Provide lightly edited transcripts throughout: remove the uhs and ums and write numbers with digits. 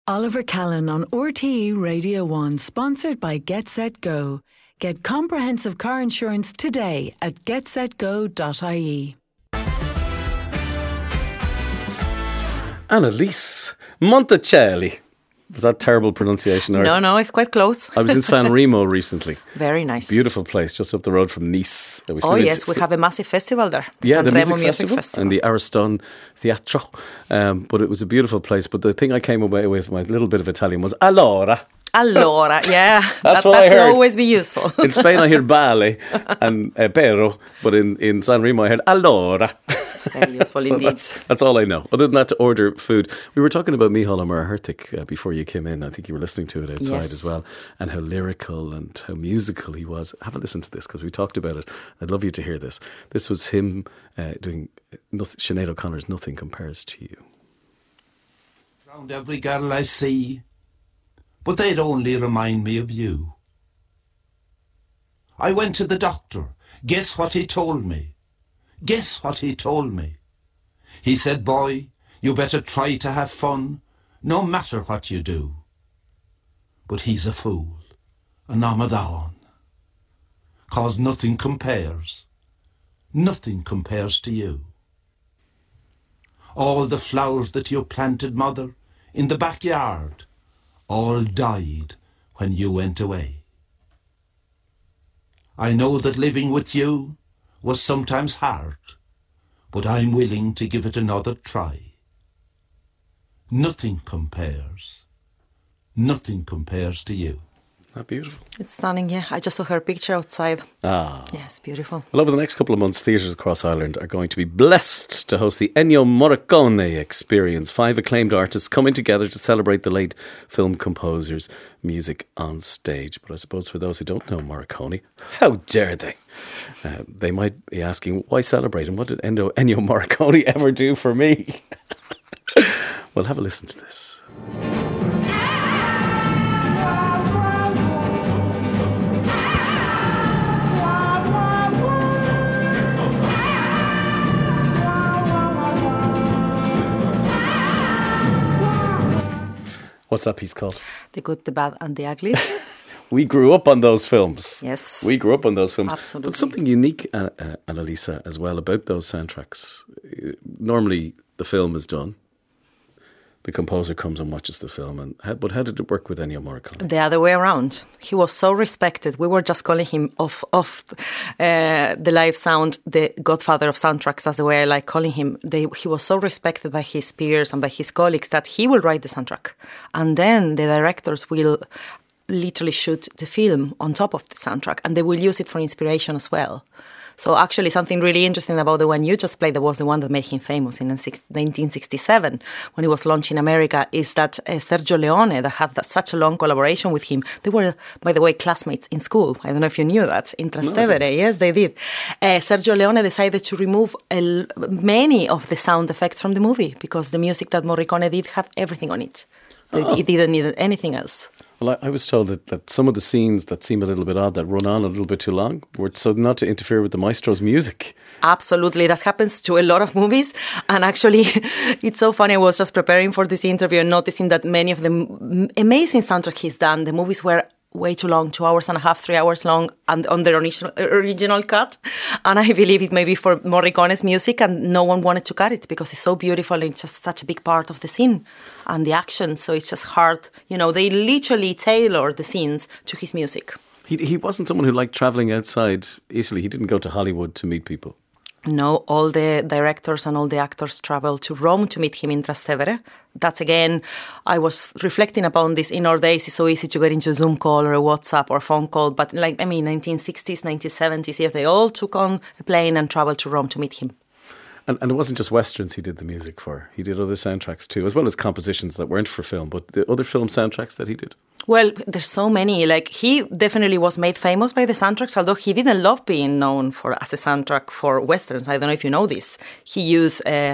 Oliver Callan on RTE Radio 1, sponsored by Get Set Go. Get comprehensive car insurance today at getsetgo.ie. Annalise Monticelli. Was that terrible pronunciation? No, it's quite close. I was in San Remo recently. Very nice. Beautiful place, just up the road from Nice. Yes, we have a massive festival there. The San Remo music festival. And the Ariston Teatro. But it was a beautiful place. But the thing I came away with my little bit of Italian was allora. Allora, yeah. That's what I heard. That will always be useful. In Spain I hear bale and pero, but in San Remo I heard allora. It's very useful So indeed. that's all I know. Other than that, to order food. We were talking about Micheál Ó Muircheartaigh before you came in. I think you were listening to it outside as well. And how lyrical and how musical he was. Have a listen to this because we talked about it. I'd love you to hear this. This was him doing Sinead O'Connor's Nothing Compares to You. Round every girl I see, but they'd only remind me of you. I went to the doctor. Guess what he told me? Guess what he told me? He said, boy, you better try to have fun, no matter what you do. But he's a fool, an Amadan. 'Cause nothing compares to you. All the flowers that you planted, mother, in the backyard, all died when you went away. I know that living with you was sometimes hard, but I'm willing to give it another try. Nothing compares to you. Isn't that beautiful? It's stunning, yeah. I just saw her picture outside. Ah. Yes, beautiful. Well, over the next couple of months, theatres across Ireland are going to be blessed to host the Ennio Morricone Experience. 5 acclaimed artists coming together to celebrate the late film composer's music on stage. But I suppose for those who don't know Morricone, how dare they? They might be asking, why celebrate? And what did Ennio Morricone ever do for me? Well, have a listen to this. What's that piece called? The Good, the Bad and the Ugly. We grew up on those films. Yes. We grew up on those films. Absolutely. But something unique, Annalisa, as well, about those soundtracks. Normally, the film is done. The composer comes and watches the film. But how did it work with Ennio Morricone? The other way around. He was so respected. We were just calling him off the live sound, the godfather of soundtracks, as we were like calling him. He was so respected by his peers and by his colleagues that he will write the soundtrack. And then the directors will literally shoot the film on top of the soundtrack, and they will use it for inspiration as well. So actually something really interesting about the one you just played, that was the one that made him famous in 1967 when he was launched in America, is that Sergio Leone, that had such a long collaboration with him. They were, by the way, classmates in school. I don't know if you knew that. In Trastevere, no, yes, they did. Sergio Leone decided to remove many of the sound effects from the movie because the music that Morricone did had everything on it. It didn't need anything else. Well, I was told that some of the scenes that seem a little bit odd, that run on a little bit too long, were so not to interfere with the maestro's music. Absolutely. That happens to a lot of movies. And actually, it's so funny. I was just preparing for this interview and noticing that many of the amazing soundtrack he's done, the movies were way too long, 2 hours and a half, 3 hours long, and on the original cut. And I believe it may be for Morricone's music, and no one wanted to cut it because it's so beautiful and it's just such a big part of the scene and the action. So it's just hard. You know, they literally tailor the scenes to his music. He wasn't someone who liked travelling outside Italy. He didn't go to Hollywood to meet people. No, all the directors and all the actors traveled to Rome to meet him in Trastevere. That's again, I was reflecting upon this. In our days, it's so easy to get into a Zoom call or a WhatsApp or a phone call. But 1960s, 1970s, yes, they all took on a plane and traveled to Rome to meet him. And it wasn't just Westerns he did the music for. He did other soundtracks too, as well as compositions that weren't for film, but the other film soundtracks that he did. Well, there's so many. Like, he definitely was made famous by the soundtracks, although he didn't love being known as a soundtrack for Westerns. I don't know if you know this. He used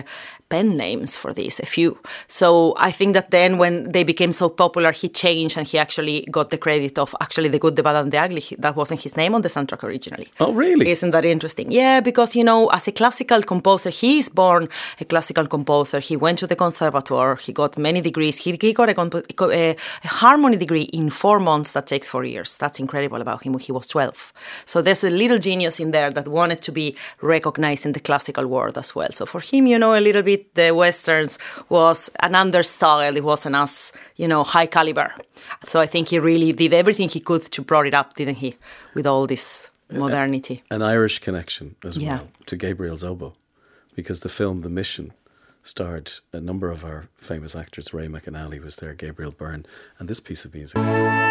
pen names for this, a few. So I think that then when they became so popular, he changed and he actually got the credit of actually The Good, the Bad and the Ugly. That wasn't his name on the soundtrack originally. Oh, really? Isn't that interesting? Yeah, because, as a classical composer, he is born a classical composer. He went to the conservatoire. He got many degrees. He got a harmony degree in 4 months that takes 4 years. That's incredible about him when he was 12. So there's a little genius in there that wanted to be recognized in the classical world as well. So for him, a little bit, the Westerns was an understyle. It wasn't as, high caliber. So I think he really did everything he could to brought it up, didn't he? With all this modernity. An Irish connection as Yeah. well to Gabriel's oboe, because the film The Mission starred a number of our famous actors. Ray McAnally was there, Gabriel Byrne, and this piece of music.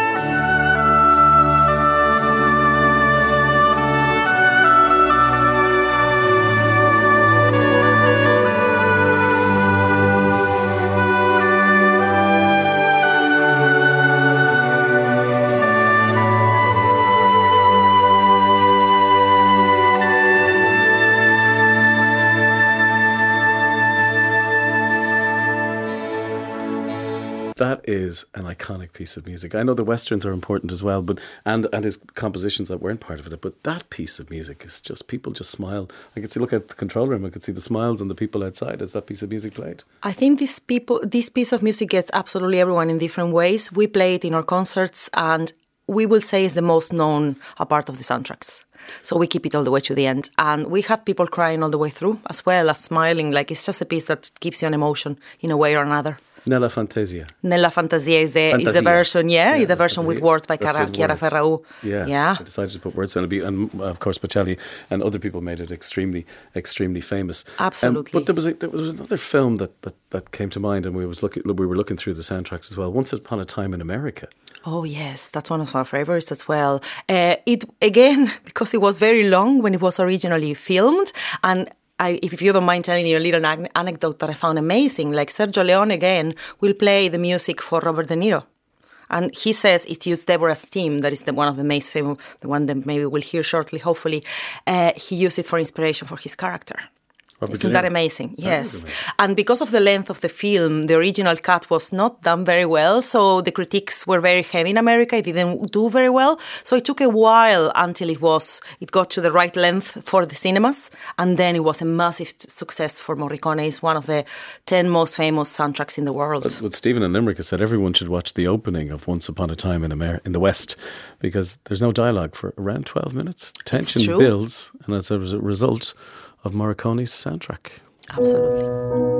That is an iconic piece of music. I know the Westerns are important as well, but and his compositions that weren't part of it. But that piece of music is just, people just smile. I could see, look at the control room, I could see the smiles on the people outside as that piece of music played. I think this piece of music gets absolutely everyone in different ways. We play it in our concerts, and we will say it's the most known part of the soundtracks. So we keep it all the way to the end. And we had people crying all the way through, as well as smiling. Like, it's just a piece that gives you an emotion in a way or another. Nella Fantasia. Nella Fantasia is the version, the version with words by Chiara Ferragu. Yeah. I decided to put words on it. And of course, Bocelli and other people made it extremely, extremely famous. Absolutely. But there was another film that came to mind, and we were looking through the soundtracks as well. Once Upon a Time in America. Oh yes, that's one of our favorites as well. It again, because it was very long when it was originally filmed, and if you don't mind telling you a little anecdote that I found amazing, like Sergio Leone again will play the music for Robert De Niro. And he says it used Deborah's theme, that is one of the most famous, the one that maybe we'll hear shortly, hopefully. He used it for inspiration for his character. Isn't that amazing? Yes. Amazing. And because of the length of the film, the original cut was not done very well. So the critiques were very heavy in America. It didn't do very well. So it took a while until it got to the right length for the cinemas. And then it was a massive success for Morricone. It's one of the 10 most famous soundtracks in the world. That's what Stephen in Limerick has said. Everyone should watch the opening of Once Upon a Time in the West, because there's no dialogue for around 12 minutes. Tension builds, and as a result of Morricone's soundtrack. Absolutely.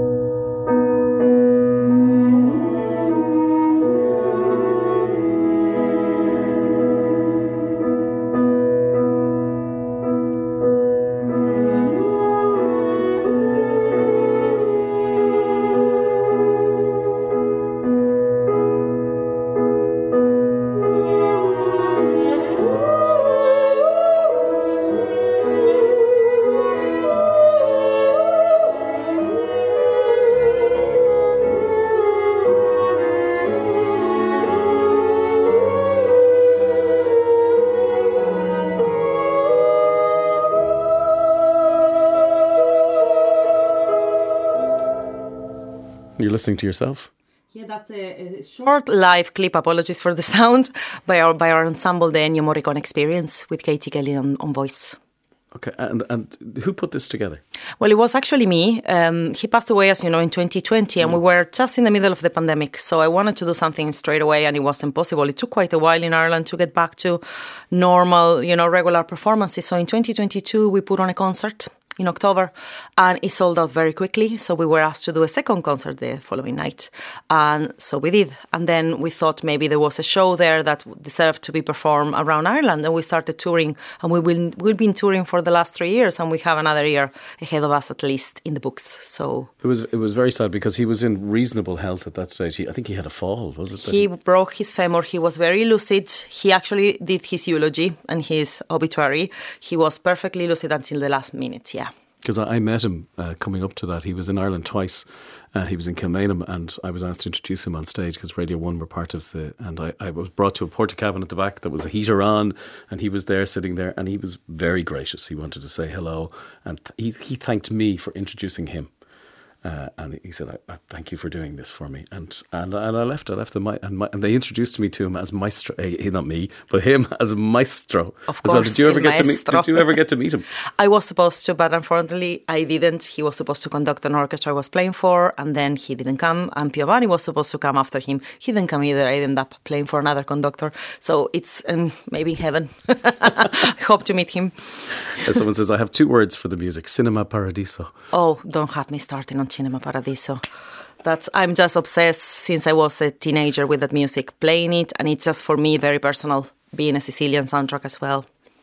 You're listening to yourself? Yeah, that's a short live clip, apologies for the sound, by our ensemble, the Ennio Morricone Experience, with Katie Kelly on voice. Okay, and who put this together? Well, it was actually me. He passed away, as you know, in 2020, and we were just in the middle of the pandemic. So I wanted to do something straight away, and it wasn't possible. It took quite a while in Ireland to get back to normal, regular performances. So in 2022, we put on a concert in October, and it sold out very quickly. So we were asked to do a second concert the following night, and so we did. And then we thought maybe there was a show there that deserved to be performed around Ireland, and we started touring. And we've been touring for the last 3 years, and we have another year ahead of us at least in the books. So it was very sad, because he was in reasonable health at that stage. I think he had a fall, was it? He broke his femur. He was very lucid. He actually did his eulogy and his obituary. He was perfectly lucid until the last minute, yeah. Because I met him coming up to that. He was in Ireland twice. He was in Kilmainham, and I was asked to introduce him on stage because Radio 1 were part of and I was brought to a porta cabin at the back that was a heater on, and he was there sitting there, and he was very gracious. He wanted to say hello, and he thanked me for introducing him. And he said, I thank you for doing this for me. And I left the and they introduced me to him as Maestro. Not me, but him as Maestro. Of course, Did you ever get to meet him? I was supposed to, but unfortunately I didn't. He was supposed to conduct an orchestra I was playing for, and then he didn't come. And Piovani was supposed to come after him. He didn't come either. I ended up playing for another conductor. So it's maybe heaven. I hope to meet him. Someone says, I have 2 words for the music: Cinema Paradiso. Oh, don't have me starting on Cinema Paradiso. I'm just obsessed since I was a teenager with that music, playing it, and it's just for me very personal, being a Sicilian soundtrack as well.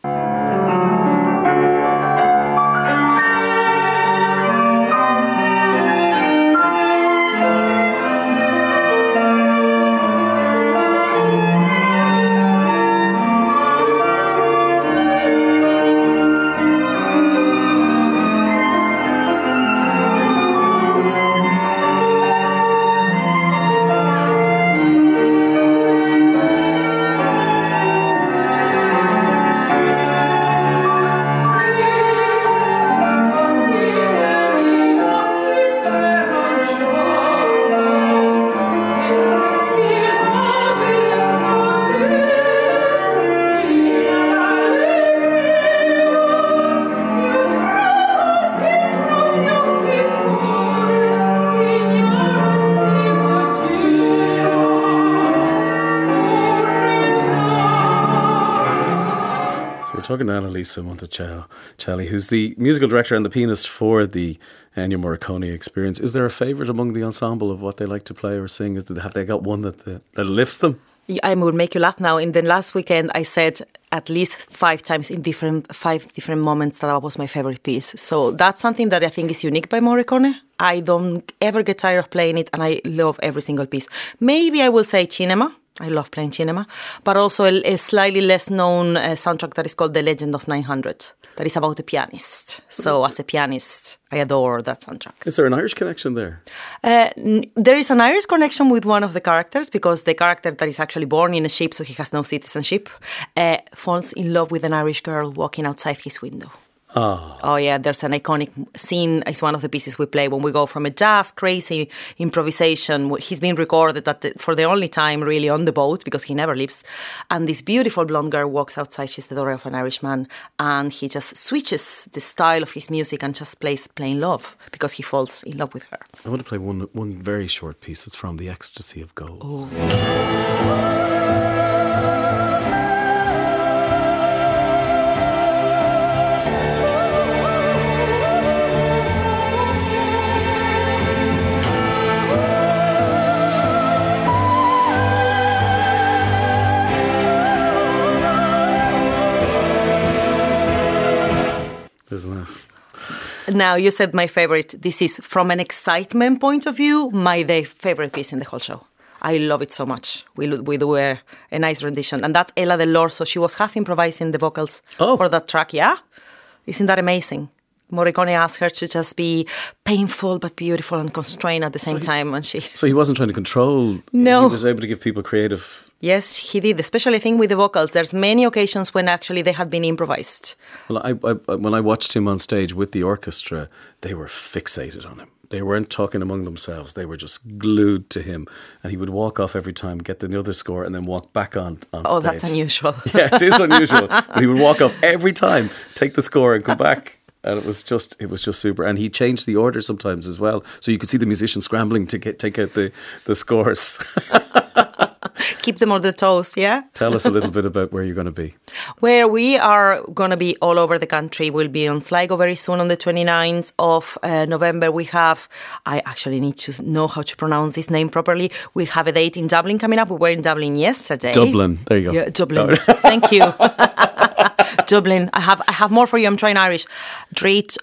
Talking to Annalisa Monticelli, who's the musical director and the pianist for the Ennio Morricone Experience. Is there a favourite among the ensemble of what they like to play or sing? Have they got one that lifts them? I will make you laugh now. In the last weekend, I said at least 5 times in 5 different moments that was my favourite piece. So that's something that I think is unique by Morricone. I don't ever get tired of playing it, and I love every single piece. Maybe I will say Cinema. I love playing Cinema, but also a slightly less known soundtrack that is called The Legend of 900, that is about a pianist. So as a pianist, I adore that soundtrack. Is there an Irish connection there? There is an Irish connection with one of the characters, because the character that is actually born in a ship, so he has no citizenship, falls in love with an Irish girl walking outside his window. Oh yeah, there's an iconic scene. It's one of the pieces we play when we go from a jazz crazy improvisation. He's been recorded for the only time really on the boat, because he never leaves. And this beautiful blonde girl walks outside. She's the daughter of an Irishman, and he just switches the style of his music and just plays Plain Love, because he falls in love with her. I want to play one very short piece. It's from The Ecstasy of Gold. Oh. Isn't it? Now, you said my favorite. This is, from an excitement point of view, my favorite piece in the whole show. I love it so much. We do a nice rendition. And that's Ella Dell'Orso. She was half improvising the vocals for that track, yeah? Isn't that amazing? Morricone asked her to just be painful but beautiful and constrained at the same time. So he wasn't trying to control. No. He was able to give people creative... Yes, he did, especially I think with the vocals. There's many occasions when actually they had been improvised. Well, when I watched him on stage with the orchestra, they were fixated on him. They weren't talking among themselves. They were just glued to him. And he would walk off every time, get the other score, and then walk back on stage. Oh, that's unusual. Yeah, it is unusual. But he would walk off every time, take the score and come back. And it was just super. And he changed the order sometimes as well. So you could see the musicians scrambling to take out the scores. Keep them on their toes, yeah? Tell us a little bit about where you're going to be. Where we are going to be all over the country. We'll be on Sligo very soon on the 29th of November. I actually need to know how to pronounce this name properly. We'll have a date in Dublin coming up. We were in Dublin yesterday. Dublin, there you go. Yeah, Dublin. Thank you. Dublin. I have more for you. I'm trying Irish. Driocht.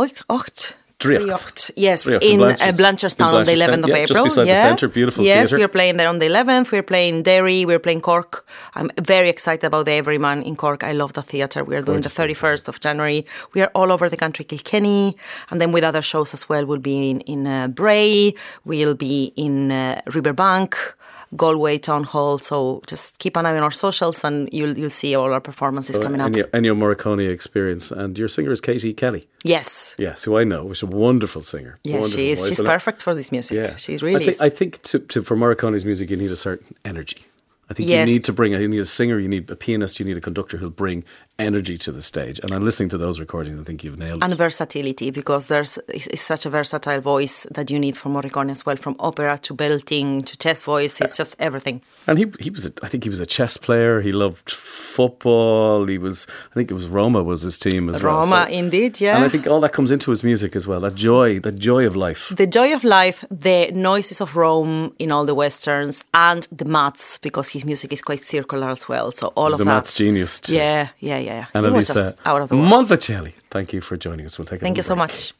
Yes, in Blanchardstown on the 11th of April. Just beside the centre, beautiful theatre. Yes, we're playing there on the 11th. We're playing Derry, we're playing Cork. I'm very excited about the Everyman in Cork. I love that theatre. We're doing the 31st of January. We are all over the country, Kilkenny, and then with other shows as well. We'll be in Bray, we'll be in Riverbank, Galway Town Hall. So just keep an eye on our socials and you'll see all our performances coming up. Ennio Morricone experience. And your singer is Katie Kelly. Yes. Yes, who I know. She's a wonderful singer. Yeah, she is. She's perfect for this music. Yeah. She really is. I think for Morricone's music, you need a certain energy. I think you need a singer, you need a pianist, you need a conductor who'll bring energy to the stage. And I'm listening to those recordings, I think you've nailed it. And versatility, because it's such a versatile voice that you need from Morricone as well, from opera to belting to chest voice. It's just everything. And I think he was a chess player. He loved football. I think it was Roma was his team as well. Roma, indeed, yeah. And I think all that comes into his music as well. That joy of life. The joy of life, the noises of Rome in all the westerns, and the maths, because his music is quite circular as well. So all of that. He's a maths genius too. Yeah. And Elisa out of the world. Monticelli, thank you for joining us. We'll take a Thank you so break. much.